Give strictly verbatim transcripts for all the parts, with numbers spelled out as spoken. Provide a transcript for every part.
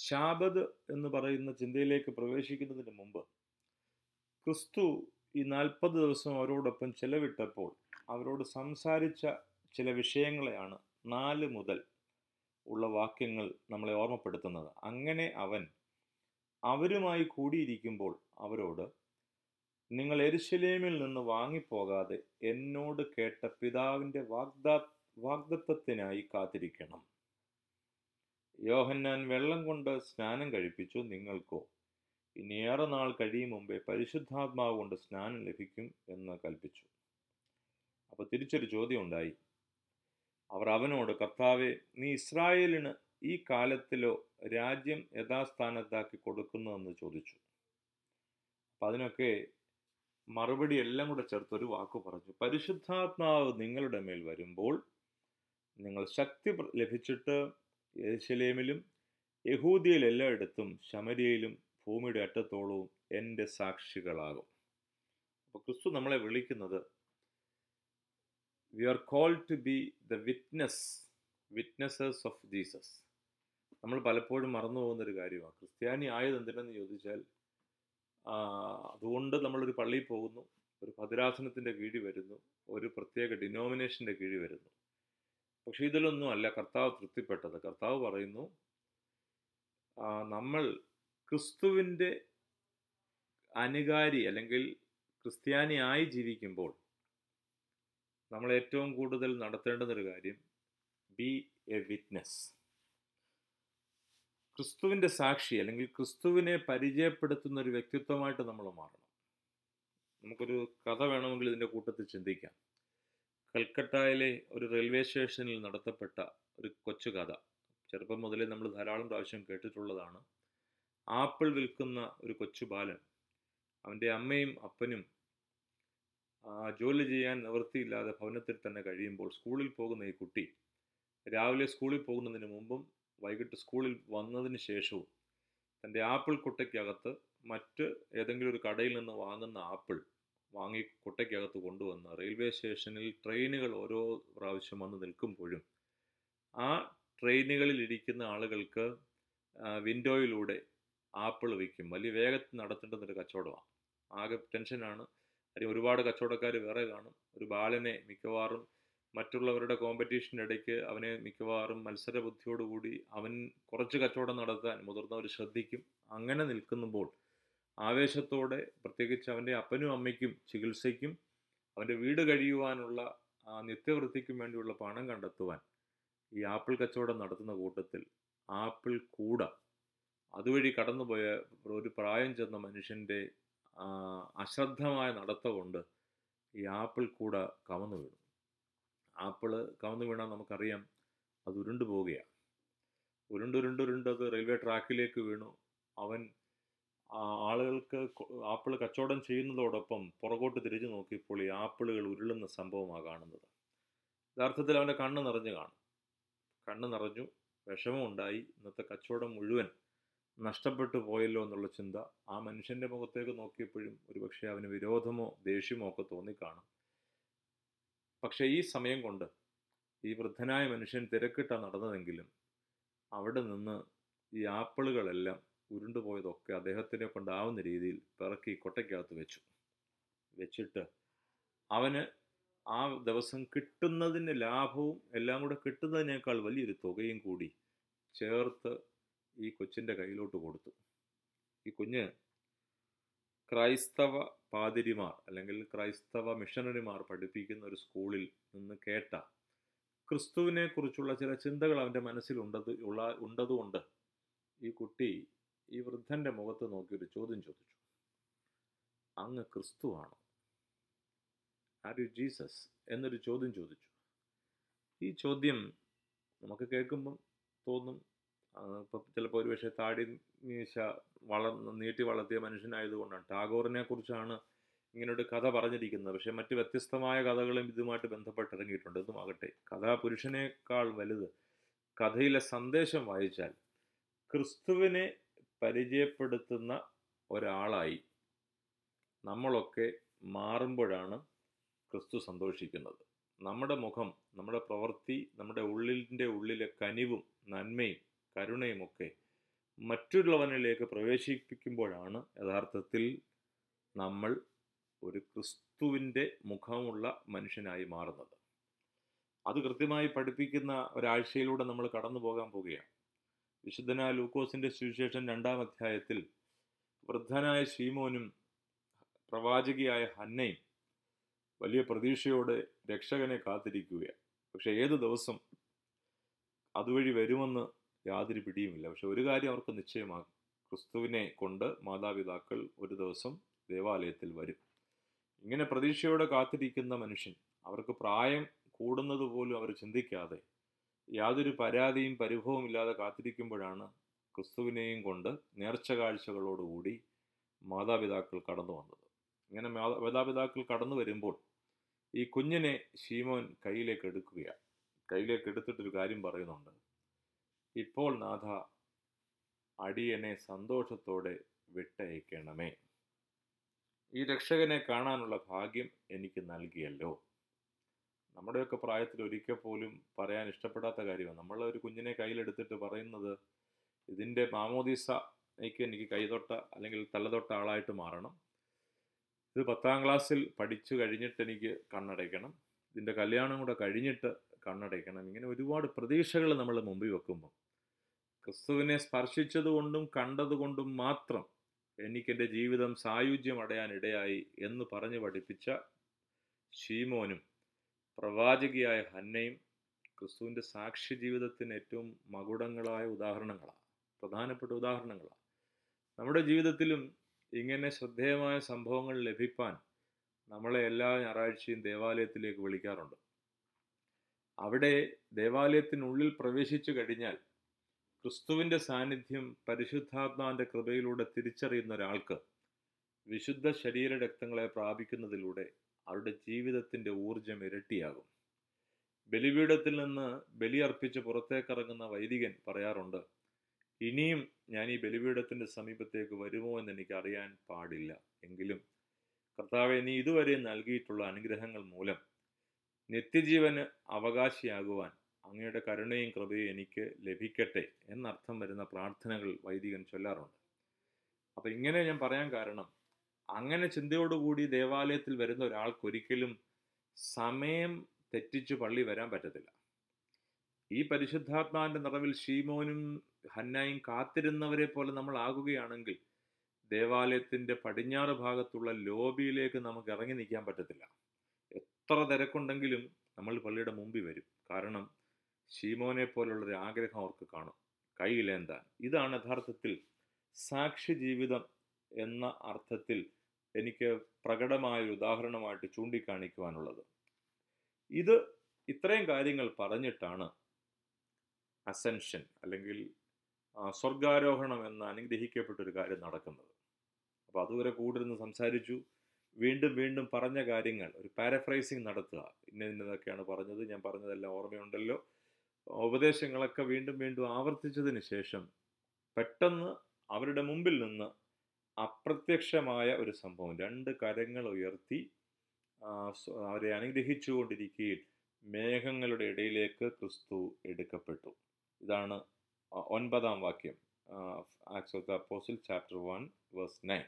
Shabbat എന്ന് പറയുന്ന ചിന്തയിലേക്ക് പ്രവേശിക്കുന്നതിന് മുമ്പ് ക്രിസ്തു ഈ നാൽപ്പത് ദിവസം അവരോടൊപ്പം ചെലവിട്ടപ്പോൾ അവരോട് സംസാരിച്ച ചില വിഷയങ്ങളെയാണ് നാല് മുതൽ ഉള്ള വാക്യങ്ങൾ നമ്മളെ ഓർമ്മപ്പെടുത്തുന്നത്. അങ്ങനെ അവൻ അവരുമായി കൂടിയിരിക്കുമ്പോൾ അവരോട്, നിങ്ങൾ യെരൂശലേമിൽ നിന്ന് വാങ്ങിപ്പോകാതെ എന്നോട് കേട്ട പിതാവിൻ്റെ വാഗ്ദാ വാഗ്ദത്തത്തിനായി കാത്തിരിക്കണം. യോഹന്നാൻ വെള്ളം കൊണ്ട് സ്നാനം കഴിപ്പിച്ചു, നിങ്ങൾക്കോ ഇനി ഏറെ നാൾ കഴിയും മുമ്പേ പരിശുദ്ധാത്മാവ് കൊണ്ട് സ്നാനം ലഭിക്കും എന്ന് കൽപ്പിച്ചു. അപ്പോൾ തിരിച്ചൊരു ചോദ്യം ഉണ്ടായി. അവർ അവനോട്, കർത്താവെ, നീ ഇസ്രായേലിന് ഈ കാലത്തിലോ രാജ്യം യഥാസ്ഥാനത്താക്കി കൊടുക്കുന്നുവെന്ന് ചോദിച്ചു. അപ്പം അതിനൊക്കെ മറുപടി എല്ലാം കൂടെ ചേർത്ത് ഒരു വാക്ക് പറഞ്ഞു. പരിശുദ്ധാത്മാവ് നിങ്ങളുടെ മേൽ വരുമ്പോൾ നിങ്ങൾ ശക്തി ലഭിച്ചിട്ട് യെരൂശലേമിലും യഹൂദിയയിൽ എല്ലായിടത്തും ശമര്യയിലും ഭൂമിയുടെ അറ്റത്തോളവും എൻ്റെ സാക്ഷികളാകും. അപ്പോൾ ക്രിസ്തു നമ്മളെ വിളിക്കുന്നത്, we are called to be the witness witnessers of Jesus. നമ്മൾ പലപ്പോഴും മറന്നു പോകുന്നൊരു കാര്യമാണ്. ക്രിസ്ത്യാനി ആയത് എന്തിനെന്ന് ചോദിച്ചാൽ, അതുകൊണ്ട് നമ്മളൊരു പള്ളിയിൽ പോകുന്നു, ഒരു ഭദ്രാസനത്തിൻ്റെ കീഴിൽ വരുന്നു, ഒരു പ്രത്യേക ഡിനോമിനേഷൻ്റെ കീഴിൽ വരുന്നു. പക്ഷെ ഇതിലൊന്നും അല്ല കർത്താവ് തൃപ്തിപ്പെട്ടത്. കർത്താവ് പറയുന്നു, നമ്മൾ ക്രിസ്തുവിൻ്റെ അനുകാരി അല്ലെങ്കിൽ ക്രിസ്ത്യാനിയായി ജീവിക്കുമ്പോൾ നമ്മൾ ഏറ്റവും കൂടുതൽ നടത്തേണ്ടുന്നൊരു കാര്യം, ബി എ വിറ്റ്നസ്. ക്രിസ്തുവിൻ്റെ സാക്ഷി അല്ലെങ്കിൽ ക്രിസ്തുവിനെ പരിചയപ്പെടുത്തുന്ന ഒരു വ്യക്തിത്വമായിട്ട് നമ്മൾ മാറണം. നമുക്കൊരു കഥ വേണമെങ്കിൽ ഇതിൻ്റെ കൂട്ടത്തിൽ ചിന്തിക്കാം. കൽക്കട്ടയിലെ ഒരു റെയിൽവേ സ്റ്റേഷനിൽ നടത്തപ്പെട്ട ഒരു കൊച്ചു കഥ. ചെറുപ്പം മുതലേ നമ്മൾ ധാരാളം പ്രാവശ്യം കേട്ടിട്ടുള്ളതാണ്. ആപ്പിൾ വിൽക്കുന്ന ഒരു കൊച്ചു ബാലൻ, അവൻ്റെ അമ്മയും അപ്പനും ജോലി ചെയ്യാൻ നിവൃത്തിയില്ലാതെ ഭവനത്തിൽ തന്നെ കഴിയുമ്പോൾ സ്കൂളിൽ പോകുന്ന ഈ കുട്ടി രാവിലെ സ്കൂളിൽ പോകുന്നതിന് മുമ്പും വൈകിട്ട് സ്കൂളിൽ വന്നതിന് ശേഷവും തൻ്റെ ആപ്പിൾ കുട്ടയ്ക്കകത്ത് മറ്റ് ഏതെങ്കിലും ഒരു കടയിൽ നിന്ന് വാങ്ങുന്ന ആപ്പിൾ വാങ്ങി കുട്ടയ്ക്കകത്ത് കൊണ്ടുവന്ന് റെയിൽവേ സ്റ്റേഷനിൽ ട്രെയിനുകൾ ഓരോ പ്രാവശ്യം വന്ന് നിൽക്കുമ്പോഴും ആ ട്രെയിനുകളിൽ ഇരിക്കുന്ന ആളുകൾക്ക് വിൻഡോയിലൂടെ ആപ്പിൾ വയ്ക്കും. വലിയ വേഗത്തിൽ നടത്തേണ്ടുന്നൊരു കച്ചവടമാണ്. ആകെ ടെൻഷനാണ്. അല്ലെങ്കിൽ ഒരുപാട് കച്ചവടക്കാർ വേറെ കാണും. ഒരു ബാലനെ മിക്കവാറും മറ്റുള്ളവരുടെ കോമ്പറ്റീഷൻ്റെ ഇടയ്ക്ക് അവനെ മിക്കവാറും മത്സരബുദ്ധിയോടുകൂടി അവൻ കുറച്ച് കച്ചവടം നടത്താൻ മുതിർന്നവർ ശ്രദ്ധിക്കും. അങ്ങനെ നിൽക്കുമ്പോൾ ആവേശത്തോടെ, പ്രത്യേകിച്ച് അവൻ്റെ അപ്പനും അമ്മയ്ക്കും ചികിത്സയ്ക്കും അവൻ്റെ വീട് കഴിയുവാനുള്ള നിത്യവൃത്തിക്കും വേണ്ടിയുള്ള പണം കണ്ടെത്തുവാൻ ഈ ആപ്പിൾ കച്ചവടം നടത്തുന്ന കൂട്ടത്തിൽ ആപ്പിൾ കൂട അതുവഴി കടന്നുപോയ ഒരു പ്രായം ചെന്ന മനുഷ്യൻ്റെ അശ്രദ്ധമായ നടത്തം കൊണ്ട് ഈ ആപ്പിൾ കൂട കമന്നു വീണു. ആപ്പിള് കമന്നു വീണാൽ നമുക്കറിയാം അത് ഉരുണ്ടു പോവുകയാണ്. ഉരുണ്ടുരുണ്ടുരുണ്ട് അത് റെയിൽവേ ട്രാക്കിലേക്ക് വീണു. അവൻ ആളുകൾക്ക് ആപ്പിൾ കച്ചവടം ചെയ്യുന്നതോടൊപ്പം പുറകോട്ട് തിരിഞ്ഞു നോക്കിയപ്പോൾ ഈ ആപ്പിളുകൾ ഉരുളുന്ന സംഭവമാണ് കാണുന്നത്. യഥാർത്ഥത്തിൽ അവൻ്റെ കണ്ണ് നിറഞ്ഞു കാണും. കണ്ണ് നിറഞ്ഞു, വിഷമമുണ്ടായി. ഇന്നത്തെ കച്ചവടം മുഴുവൻ നഷ്ടപ്പെട്ടു പോയല്ലോ എന്നുള്ള ചിന്ത ആ മനുഷ്യൻ്റെ മുഖത്തേക്ക് നോക്കിയപ്പോഴും ഒരുപക്ഷെ അവന് വിരോധമോ ദേഷ്യമോ ഒക്കെ തോന്നിക്കാണും. പക്ഷേ ഈ സമയം കൊണ്ട് ഈ വൃദ്ധനായ മനുഷ്യൻ തിരക്കിട്ടാണ് നടന്നതെങ്കിലും അവിടെ നിന്ന് ഈ ആപ്പിളുകളെല്ലാം ഉരുണ്ടുപോയതൊക്കെ അദ്ദേഹത്തിനെ കൊണ്ടാവുന്ന രീതിയിൽ പിറക്കി കൊട്ടയ്ക്കകത്ത് വെച്ചു. വെച്ചിട്ട് അവന് ആ ദിവസം കിട്ടുന്നതിന് ലാഭവും എല്ലാം കൂടെ കിട്ടുന്നതിനേക്കാൾ വലിയൊരു തുകയും കൂടി ചേർത്ത് ഈ കൊച്ചിൻ്റെ കയ്യിലോട്ട് കൊടുത്തു. ഈ കുഞ്ഞ് ക്രൈസ്തവ പാതിരിമാർ അല്ലെങ്കിൽ ക്രൈസ്തവ മിഷണറിമാർ പഠിപ്പിക്കുന്ന ഒരു സ്കൂളിൽ നിന്ന് കേട്ട ക്രിസ്തുവിനെ കുറിച്ചുള്ള ചില ചിന്തകൾ അവൻ്റെ മനസ്സിൽ ഉണ്ടത് ഉള്ള ഉണ്ടതുകൊണ്ട് ഈ കുട്ടി ഈ വൃദ്ധൻ്റെ മുഖത്ത് നോക്കിയൊരു ചോദ്യം ചോദിച്ചു, അങ്ങ് ക്രിസ്തുവാണോ? ആർ യു ജീസസ് എന്നൊരു ചോദ്യം ചോദിച്ചു. ഈ ചോദ്യം നമുക്ക് കേൾക്കുമ്പം തോന്നും, ഇപ്പം ചിലപ്പോൾ ഒരുപക്ഷെ താടി മീശ വളർ നീട്ടി വളർത്തിയ മനുഷ്യനായതുകൊണ്ടാണ്. ടാഗോറിനെ കുറിച്ചാണ് ഇങ്ങനൊരു കഥ പറഞ്ഞിരിക്കുന്നത്. പക്ഷേ മറ്റ് വ്യത്യസ്തമായ കഥകളും ഇതുമായിട്ട് ബന്ധപ്പെട്ടിറങ്ങിയിട്ടുണ്ട്. ഇതുമാകട്ടെ, കഥാപുരുഷനേക്കാൾ വലുത് കഥയിലെ സന്ദേശം വായിച്ചാൽ ക്രിസ്തുവിനെ പരിചയപ്പെടുത്തുന്ന ഒരാളായി നമ്മളൊക്കെ മാറുമ്പോഴാണ് ക്രിസ്തു സന്തോഷിക്കുന്നത്. നമ്മുടെ മുഖം, നമ്മുടെ പ്രവൃത്തി, നമ്മുടെ ഉള്ളിൻ്റെ ഉള്ളിലെ കനിവും നന്മയും കരുണയുമൊക്കെ മറ്റുള്ളവനിലേക്ക് പ്രവേശിപ്പിക്കുമ്പോഴാണ് യഥാർത്ഥത്തിൽ നമ്മൾ ഒരു ക്രിസ്തുവിൻ്റെ മുഖമുള്ള മനുഷ്യനായി മാറുന്നത്. അത് കൃത്യമായി പഠിപ്പിക്കുന്ന ഒരാഴ്ചയിലൂടെ നമ്മൾ കടന്നു പോകാൻ പോവുകയാണ്. വിശുദ്ധനായ ലൂക്കോസിൻ്റെ സുവിശേഷം രണ്ടാം അധ്യായത്തിൽ വൃദ്ധനായ ശീമോനും പ്രവാചകിയായ ഹന്നയും വലിയ പ്രതീക്ഷയോടെ രക്ഷകനെ കാത്തിരിക്കുകയാണ്. പക്ഷെ ഏത് ദിവസം അതുവഴി വരുമെന്ന് യാതൊരു പിടിയുമില്ല. പക്ഷെ ഒരു കാര്യം അവർക്ക് നിശ്ചയമാകും: ക്രിസ്തുവിനെ കൊണ്ട് മാതാപിതാക്കൾ ഒരു ദിവസം ദേവാലയത്തിൽ വരും. ഇങ്ങനെ പ്രതീക്ഷയോടെ കാത്തിരിക്കുന്ന മനുഷ്യൻ, അവർക്ക് പ്രായം കൂടുന്നത് പോലും അവർ ചിന്തിക്കാതെ യാതൊരു പരാതിയും പരിഭവവും ഇല്ലാതെ കാത്തിരിക്കുമ്പോഴാണ് ക്രിസ്തുവിനെയും കൊണ്ട് നേർച്ച കാഴ്ചകളോടുകൂടി മാതാപിതാക്കൾ കടന്നു വന്നത്. ഇങ്ങനെ മാതാപിതാക്കൾ കടന്നു വരുമ്പോൾ ഈ കുഞ്ഞിനെ ശീമോൻ കയ്യിലേക്ക് എടുക്കുകയാണ്. കയ്യിലേക്ക് എടുത്തിട്ടൊരു കാര്യം പറയുന്നുണ്ട്: ഇപ്പോൾ നാഥ, അടിയനെ സന്തോഷത്തോടെ വിട്ടയക്കണമേ. ഈ രക്ഷകനെ കാണാനുള്ള ഭാഗ്യം എനിക്ക് നൽകിയല്ലോ. നമ്മുടെയൊക്കെ പ്രായത്തിൽ ഒരിക്കൽ പോലും പറയാൻ ഇഷ്ടപ്പെടാത്ത കാര്യമാണ്. നമ്മൾ ഒരു കുഞ്ഞിനെ കയ്യിലെടുത്തിട്ട് പറയുന്നത്, ഇതിൻ്റെ മാമോദീസയ്ക്ക് എനിക്ക് കൈതൊട്ട അല്ലെങ്കിൽ തലതൊട്ട ആളായിട്ട് മാറണം, ഇത് പത്താം ക്ലാസ്സിൽ പഠിച്ചു കഴിഞ്ഞിട്ട് എനിക്ക് കണ്ണടയ്ക്കണം, ഇതിൻ്റെ കല്യാണം കൂടെ കഴിഞ്ഞിട്ട് കണ്ണടയ്ക്കണം. ഇങ്ങനെ ഒരുപാട് പ്രതീക്ഷകൾ നമ്മൾ മുമ്പിൽ വെക്കുമ്പോൾ ക്രിസ്തുവിനെ സ്പർശിച്ചതുകൊണ്ടും കണ്ടതുകൊണ്ടും മാത്രം എനിക്കെൻ്റെ ജീവിതം സായുജ്യം അടയാൻ ഇടയായി എന്ന് പറഞ്ഞു പഠിപ്പിച്ച ശീമോനും പ്രവാചകിയായ ഹന്നയും ക്രിസ്തുവിൻ്റെ സാക്ഷി ജീവിതത്തിന് ഏറ്റവും മകുടങ്ങളായ ഉദാഹരണങ്ങളാണ്, പ്രധാനപ്പെട്ട ഉദാഹരണങ്ങളാണ്. നമ്മുടെ ജീവിതത്തിലും ഇങ്ങനെ ശ്രദ്ധേയമായ സംഭവങ്ങൾ ലഭിക്കാൻ നമ്മളെ എല്ലാ ഞായറാഴ്ചയും ദേവാലയത്തിലേക്ക് വിളിക്കാറുണ്ട്. അവിടെ ദേവാലയത്തിനുള്ളിൽ പ്രവേശിച്ചു കഴിഞ്ഞാൽ ക്രിസ്തുവിൻ്റെ സാന്നിധ്യം പരിശുദ്ധാത്മാവിൻ്റെ കൃപയിലൂടെ തിരിച്ചറിയുന്ന ഒരാൾക്ക് വിശുദ്ധ ശരീര രക്തങ്ങളെ പ്രാപിക്കുന്നതിലൂടെ അവരുടെ ജീവിതത്തിൻ്റെ ഊർജം ഇരട്ടിയാകും. ബലിപീഠത്തിൽ നിന്ന് ബലിയർപ്പിച്ച് പുറത്തേക്കിറങ്ങുന്ന വൈദികൻ പറയാറുണ്ട്: ഇനിയും ഞാൻ ഈ ബലിപീഠത്തിൻ്റെ സമീപത്തേക്ക് വരുമോ എന്ന് എനിക്ക് അറിയാൻ പാടില്ല, എങ്കിലും കർത്താവെ, നീ ഇതുവരെ നൽകിയിട്ടുള്ള അനുഗ്രഹങ്ങൾ മൂലം നിത്യജീവന് അവകാശിയാകുവാൻ അങ്ങയുടെ കരുണയും കൃപയും എനിക്ക് ലഭിക്കട്ടെ എന്നർത്ഥം വരുന്ന പ്രാർത്ഥനകൾ വൈദികൻ ചൊല്ലാറുണ്ട്. അപ്പം ഇങ്ങനെ ഞാൻ പറയാൻ കാരണം, അങ്ങനെ ചിന്തയോടുകൂടി ദേവാലയത്തിൽ വരുന്ന ഒരാൾക്കൊരിക്കലും സമയം തെറ്റിച്ച് പള്ളി വരാൻ പറ്റത്തില്ല. ഈ പരിശുദ്ധാത്മാവിൻ്റെ നിറവിൽ ശീമോനും ഹന്നായും കാത്തിരുന്നവരെ പോലെ നമ്മൾ ആകുകയാണെങ്കിൽ ദേവാലയത്തിൻ്റെ പടിഞ്ഞാറ് ഭാഗത്തുള്ള ലോബിയിലേക്ക് നമുക്ക് ഇറങ്ങി നിൽക്കാൻ പറ്റത്തില്ല. എത്ര തിരക്കുണ്ടെങ്കിലും നമ്മൾ പള്ളിയുടെ മുമ്പിൽ വരും. കാരണം ശീമോനെ പോലുള്ളൊരു ആഗ്രഹം അവർക്ക് കാണും, കൈയിലേന്താൻ. ഇതാണ് യഥാർത്ഥത്തിൽ സാക്ഷി ജീവിതം എന്ന അർത്ഥത്തിൽ എനിക്ക് പ്രകടമായൊരു ഉദാഹരണമായിട്ട് ചൂണ്ടിക്കാണിക്കുവാനുള്ളത്. ഇത് ഇത്രയും കാര്യങ്ങൾ പറഞ്ഞിട്ടാണ് അസെൻഷൻ അല്ലെങ്കിൽ സ്വർഗാരോഹണം എന്ന അനുഗ്രഹിക്കപ്പെട്ടൊരു കാര്യം നടക്കുന്നത്. അപ്പോൾ അതുവരെ കൂടുതൽ സംസാരിച്ചു, വീണ്ടും വീണ്ടും പറഞ്ഞ കാര്യങ്ങൾ ഒരു പാരഫ്രൈസിങ് നടത്തുക. ഇന്ന ഇന്നതൊക്കെയാണ് പറഞ്ഞത്, ഞാൻ പറഞ്ഞതെല്ലാം ഓർമ്മയുണ്ടല്ലോ. ഉപദേശങ്ങളൊക്കെ വീണ്ടും വീണ്ടും ആവർത്തിച്ചതിന് ശേഷം പെട്ടെന്ന് അവരുടെ മുമ്പിൽ നിന്ന് അപ്രത്യക്ഷമായ ഒരു സംഭവം, രണ്ട് കരങ്ങൾ ഉയർത്തി അവരെ അനുഗ്രഹിച്ചുകൊണ്ടിരിക്കുകയിൽ മേഘങ്ങളുടെ ഇടയിലേക്ക് ക്രിസ്തു എടുക്കപ്പെട്ടു. ഇതാണ് ഒൻപതാം വാക്യം, Acts of the apostle chapter one verse nine.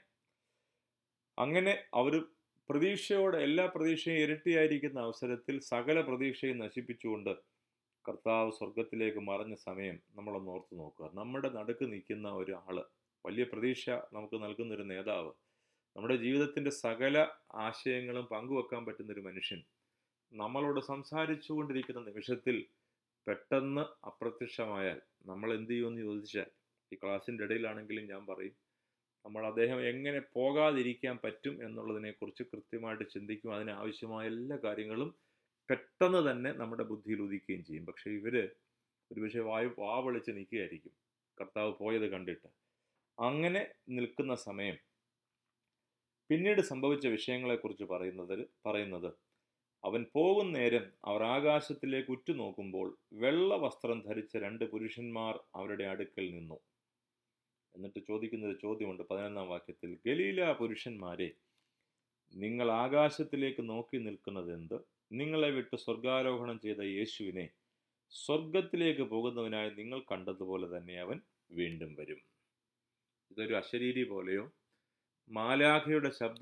അങ്ങനെ അവർ പ്രതീക്ഷയോടെ, എല്ലാ പ്രതീക്ഷയും ഇരട്ടിയായിരിക്കുന്ന അവസരത്തിൽ സകല പ്രതീക്ഷയും നശിപ്പിച്ചുകൊണ്ട് കർത്താവ് സ്വർഗത്തിലേക്ക് മറഞ്ഞ സമയം നമ്മളൊന്ന് ഓർത്ത് നോക്കുക. നമ്മുടെ നടുക്ക് നിൽക്കുന്ന ഒരാൾ, വലിയ പ്രതീക്ഷ നമുക്ക് നൽകുന്നൊരു നേതാവ്, നമ്മുടെ ജീവിതത്തിൻ്റെ സകല ആശയങ്ങളും പങ്കുവെക്കാൻ പറ്റുന്നൊരു മനുഷ്യൻ നമ്മളോട് സംസാരിച്ചു കൊണ്ടിരിക്കുന്ന നിമിഷത്തിൽ പെട്ടെന്ന് അപ്രത്യക്ഷമായാൽ നമ്മൾ എന്ത് ചെയ്യുമെന്ന് ചോദിച്ചാൽ, ഈ ക്ലാസ്സിൻ്റെ ഇടയിലാണെങ്കിലും ഞാൻ പറയും, നമ്മൾ അദ്ദേഹം എങ്ങനെ പോകാതിരിക്കാൻ പറ്റും എന്നുള്ളതിനെക്കുറിച്ച് കൃത്യമായിട്ട് ചിന്തിക്കും. അതിനാവശ്യമായ എല്ലാ കാര്യങ്ങളും പെട്ടെന്ന് തന്നെ നമ്മുടെ ബുദ്ധിയിൽ ഉദിക്കുകയും ചെയ്യും. പക്ഷേ ഇവർ ഒരുപക്ഷെ വായു വാ വിളിച്ച് നിൽക്കുകയായിരിക്കും കർത്താവ് പോയത് കണ്ടിട്ട്. അങ്ങനെ നിൽക്കുന്ന സമയം പിന്നീട് സംഭവിച്ച വിഷയങ്ങളെക്കുറിച്ച് പറയുന്നത് പറയുന്നത് അവൻ പോകും നേരം അവർ ആകാശത്തിലേക്ക് ഉറ്റുനോക്കുമ്പോൾ വെള്ള വസ്ത്രം ധരിച്ച രണ്ട് പുരുഷന്മാർ അവരുടെ അടുക്കൽ നിന്നു. എന്നിട്ട് ചോദിക്കുന്നൊരു ചോദ്യമുണ്ട് പതിനൊന്നാം വാക്യത്തിൽ: ഗലീല പുരുഷന്മാരെ, നിങ്ങൾ ആകാശത്തിലേക്ക് നോക്കി നിൽക്കുന്നത് എന്ത്? നിങ്ങളെ വിട്ട് സ്വർഗാരോഹണം ചെയ്ത യേശുവിനെ സ്വർഗത്തിലേക്ക് പോകുന്നവനായി നിങ്ങൾ കണ്ടതുപോലെ തന്നെ അവൻ വീണ്ടും വരും. ഇതൊരു അശരീരി പോലെയോ മാലാഖയുടെ ശബ്ദം